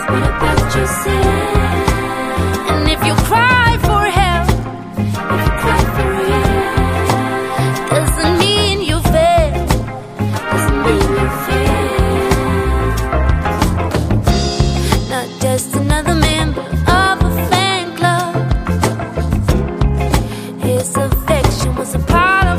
What about yourself? And if you cry for help, if you cry for help, doesn't mean you fail, doesn't mean you fail. Not just another member